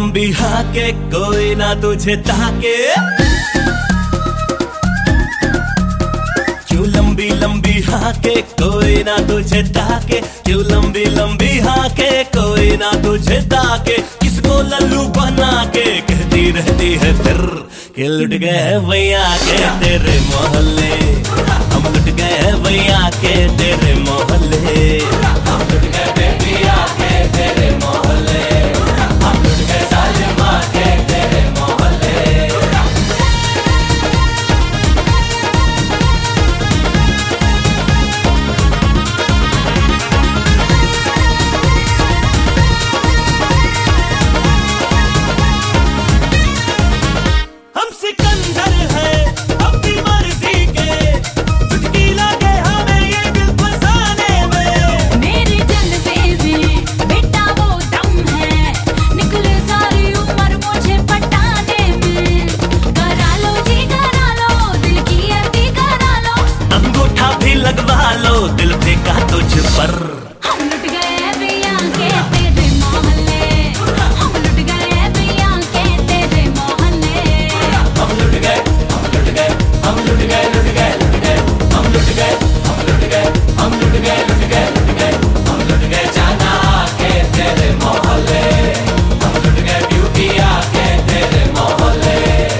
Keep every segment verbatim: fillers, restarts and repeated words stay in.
लंबी हाके कोई ना तुझे ताके, क्यों लंबी लंबी हाके कोई ना तुझे ताके, क्यों लंबी लंबी हाके कोई ना तुझे ताके। किसको लल्लू बना के कहती रहती है फिर कि लुट गए भैया के तेरे मोहल्ले, हम लुट गए भैया के तेरे मोहल्ले, हम लुट गए बेबिया के तेरे मोहल्ले, हम लुट गए सालिमा के तेरे मोहल्ले। हम सिकंदर है अपनी मर्जी के, चुटकी लगे हमें ये दिल फसाने में। मेरे जलवे में बेटा वो दम है, निकले सारी उम्र मुझे पटाने में। करा लो जी करा लो, दिल की एफडी करा लो, अंगूठा भी लगवा लो दिल फेंका तुझ पर। हम लुट गए भैया के तेरे मोहल्ले, हम लुट गए भैया के तेरे मोहल्ले, हम लुट गए हम लुट गए हम लुट गए लुट गए लुट गए हम लुट गए हम लुट गए हम लुट गए लुट गए लुट गए हम लुट गए जाना के तेरे मोहल्ले, हम लुट गए ब्यूटिया के तेरे मोहल्ले।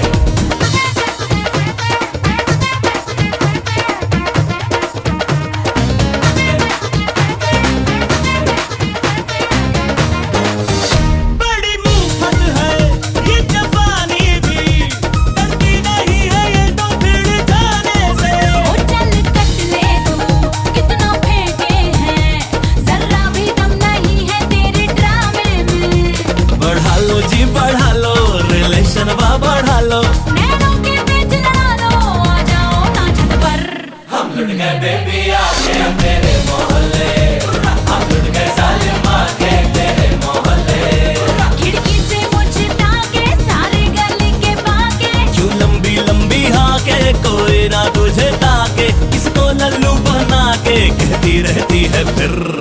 बड़ी मुफ्त है ये जवानी भी, डरती नहीं है ये तो भिड़ जाने से। ओ चल कट ले तू कितना फेंके हैं, जरा भी दम नहीं है तेरे ड्रामे में। बढ़ा लो जी बढ़ा लो रिलेशन वा बढ़ा लो, नैनों के बीच लड़ा लो, आ जाओ ना छत पर। हम लुट गए बेबिया के तेरे मोहल्ले, हम लुट गए सालिमा के तेरे मोहल्ले, खिड़की से मुझे ताके सारे गली के बाके, क्यों लंबी लंबी हाके कोई ना तुझे ताके। किसको लल्लू बना के कहती रहती है फिर